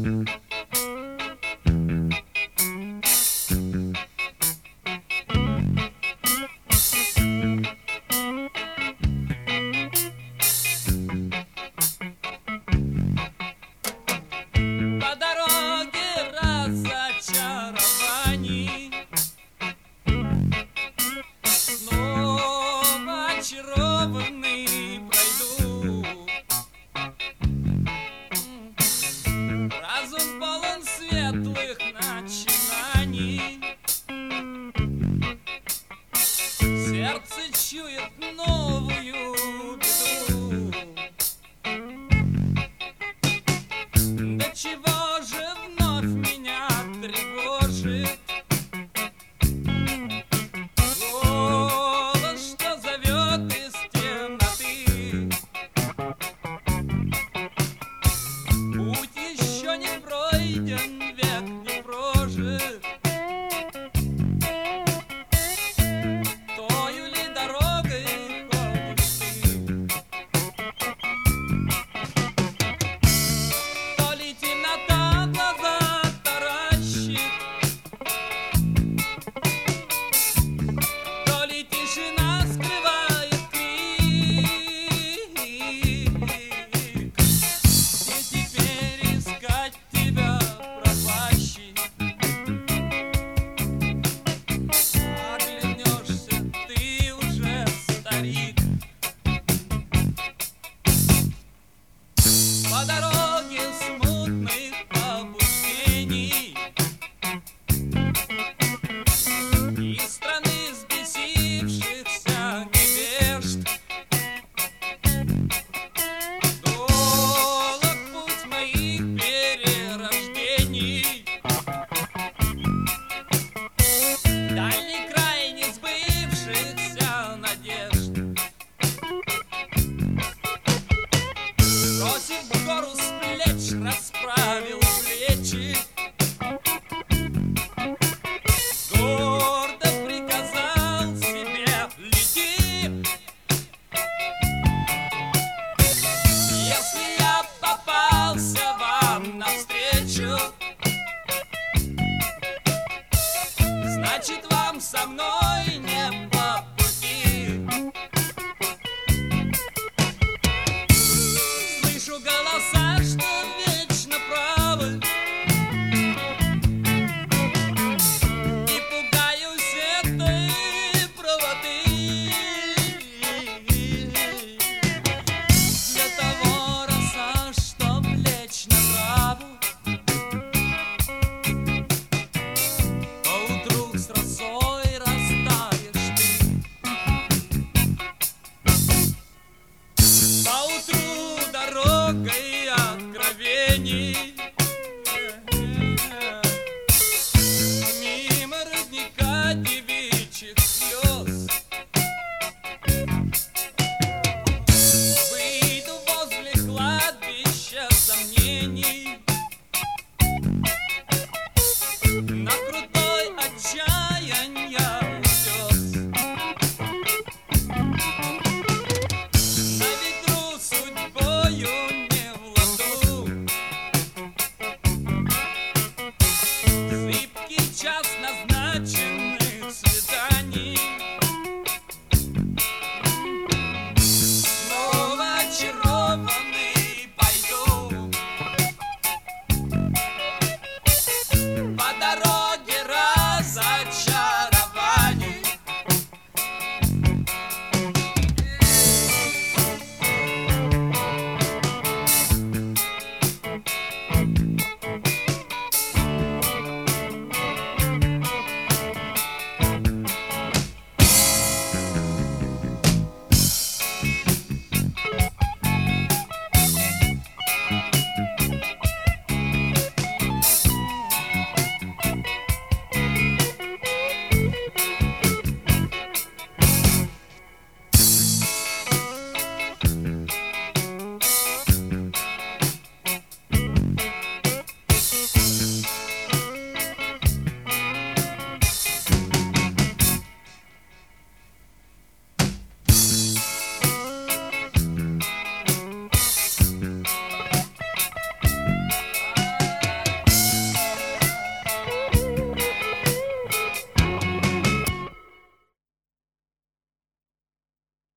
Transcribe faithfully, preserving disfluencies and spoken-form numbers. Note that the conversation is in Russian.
Сердце чует новую беду. Да чего же вновь меня тревожит голос, что зовет из темноты? Путь еще не пройден, век не прожит. По дороге смутных побуждений из страны взбесившихся невежд долг путь моих перерождений, дальний край несбывшихся надежд. Бросив гору с плеч, расправил плечи, гордо приказал себе: лети. Если я попался вам навстречу, значит, вам со мной не по пути. Слышу голоса, что вечно правы, и пугаюсь этой правоты. Для того роса, чтоб лечь на траву, поутру с росой растаешь ты. Поутру дорогой откровений